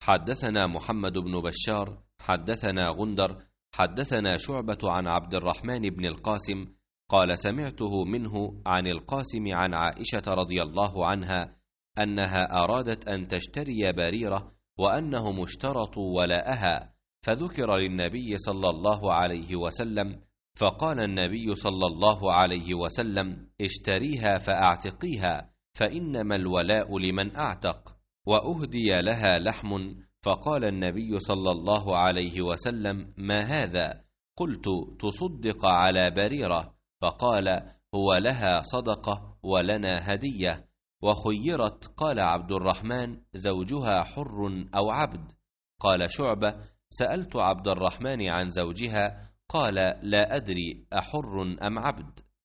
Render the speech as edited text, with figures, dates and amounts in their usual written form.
حدثنا محمد بن بشار حدثنا غندر حدثنا شعبة عن عبد الرحمن بن القاسم قال سمعته منه عن القاسم عن عائشة رضي الله عنها أنها أرادت أن تشتري بريرة وأنهم اشترطوا ولاءها، فذكر للنبي صلى الله عليه وسلم، فقال النبي صلى الله عليه وسلم: اشتريها فأعتقيها، فإنما الولاء لمن أعتق. وأهدي لها لحم، فقال النبي صلى الله عليه وسلم: ما هذا؟ قلت: تصدق على بريرة. فقال: هو لها صدقة ولنا هدية. وخيرت، قال عبد الرحمن: زوجها حر أو عبد؟ قال شعبة: سألت عبد الرحمن عن زوجها، قال: لا أدري أحر أم عبد.